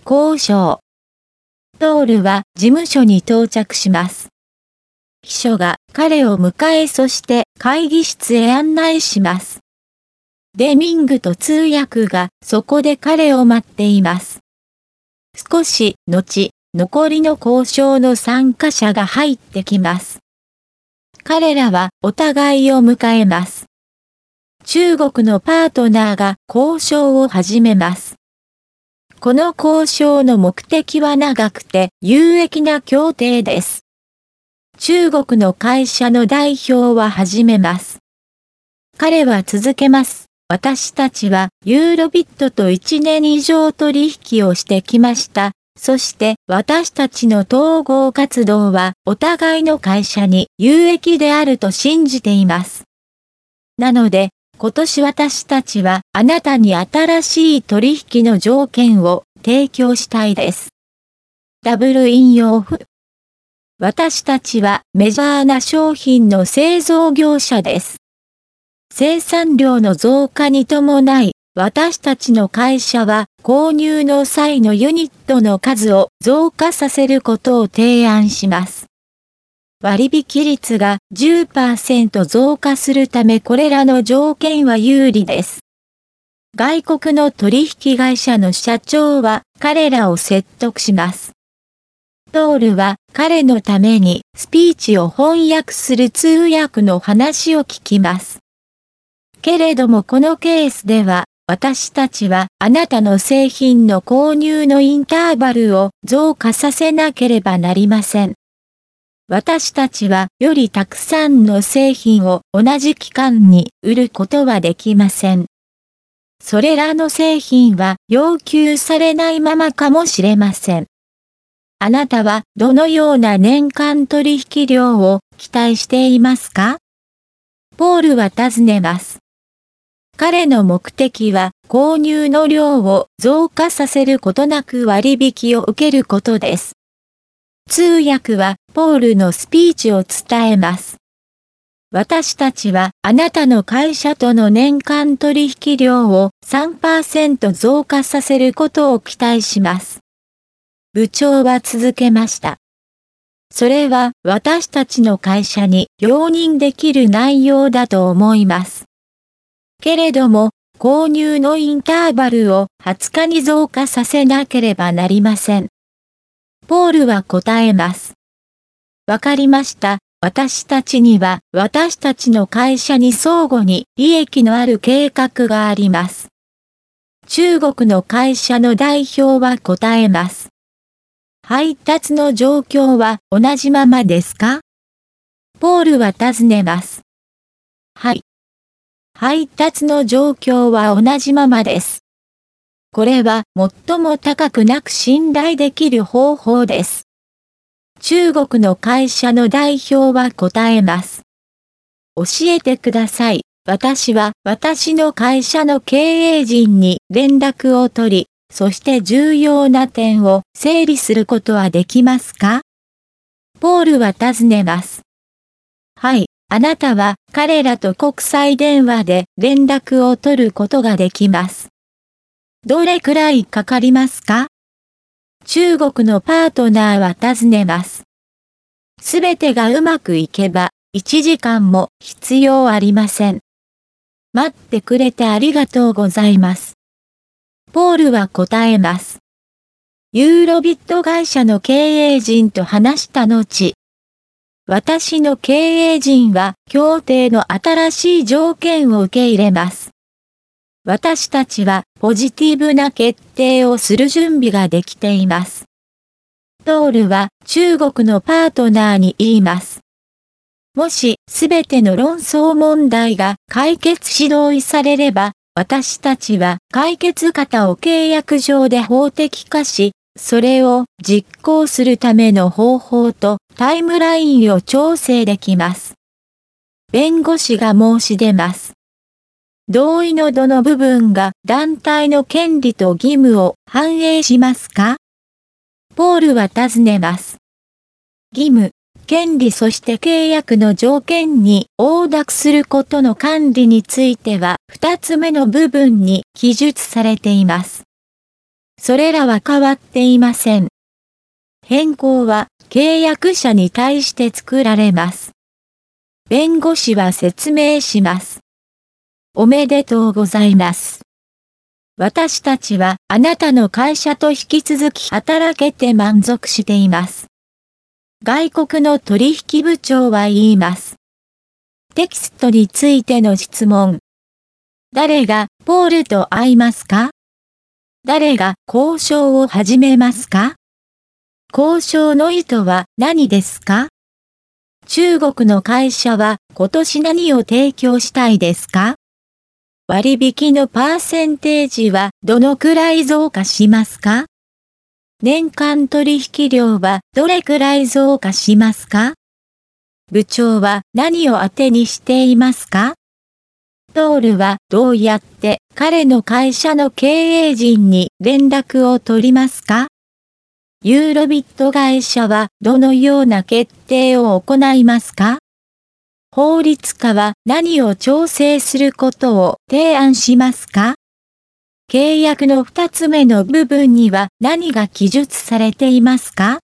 交渉。トールは事務所に到着します。秘書が彼を迎えそして会議室へ案内します。デミングと通訳がそこで彼を待っています。少し後、残りの交渉の参加者が入ってきます。彼らはお互いを迎えます。中国のパートナーが交渉を始めます。この交渉の目的は長くて有益な協定です。中国の会社の代表は始めます。彼は続けます。私たちはユーロビットと1年以上取引をしてきました。そして私たちの統合活動はお互いの会社に有益であると信じています。なので、今年私たちはあなたに新しい取引の条件を提供したいです。ダブル引用符。私たちはメジャーな商品の製造業者です。生産量の増加に伴い、私たちの会社は購入の際のユニットの数を増加させることを提案します。割引率が 10% 増加するためこれらの条件は有利です。外国の取引会社の社長は彼らを説得します。トールは彼のためにスピーチを翻訳する通訳の話を聞きます。けれどもこのケースでは、私たちはあなたの製品の購入のインターバルを増加させなければなりません。私たちはよりたくさんの製品を同じ期間に売ることはできません。それらの製品は要求されないままかもしれません。あなたはどのような年間取引量を期待していますか？ポールは尋ねます。彼の目的は購入の量を増加させることなく割引を受けることです。通訳はポールのスピーチを伝えます。私たちはあなたの会社との年間取引量を 3% 増加させることを期待します。部長は続けました。それは私たちの会社に容認できる内容だと思います。けれども、購入のインターバルを20日に増加させなければなりません。ポールは答えます。わかりました。私たちには私たちの会社に相互に利益のある計画があります。中国の会社の代表は答えます。配達の状況は同じままですか？ポールは尋ねます。はい。配達の状況は同じままです。これは最も高くなく信頼できる方法です。中国の会社の代表は答えます。教えてください。私は私の会社の経営陣に連絡を取り、そして重要な点を整理することはできますか？ポールは尋ねます。はい。あなたは彼らと国際電話で連絡を取ることができます。どれくらいかかりますか？中国のパートナーは尋ねます。すべてがうまくいけば1時間も必要ありません。待ってくれてありがとうございます。ポールは答えます。ユーロビット会社の経営陣と話した後、私の経営陣は協定の新しい条件を受け入れます。私たちはポジティブな決定をする準備ができています。トールは中国のパートナーに言います。もしすべての論争問題が解決し同意されれば、私たちは解決方を契約上で法的化し、それを実行するための方法とタイムラインを調整できます。弁護士が申し出ます。同意のどの部分が団体の権利と義務を反映しますか？ポールは尋ねます。義務、権利そして契約の条件に応諾することの管理については2つ目の部分に記述されています。 それらは変わっていません。変更は契約者に対して作られます。弁護士は説明します。おめでとうございます。私たちはあなたの会社と引き続き働けて満足しています。外国の取引部長は言います。テキストについての質問。誰がポールと会いますか？誰が交渉を始めますか？交渉の意図は何ですか？中国の会社は今年何を提供したいですか？割引のパーセンテージはどのくらい増加しますか？年間取引量はどれくらい増加しますか？部長は何を当てにしていますか？トールはどうやって彼の会社の経営陣に連絡を取りますか？ユーロビット会社はどのような決定を行いますか？法律家は何を調整することを提案しますか？契約の2つ目の部分には何が記述されていますか？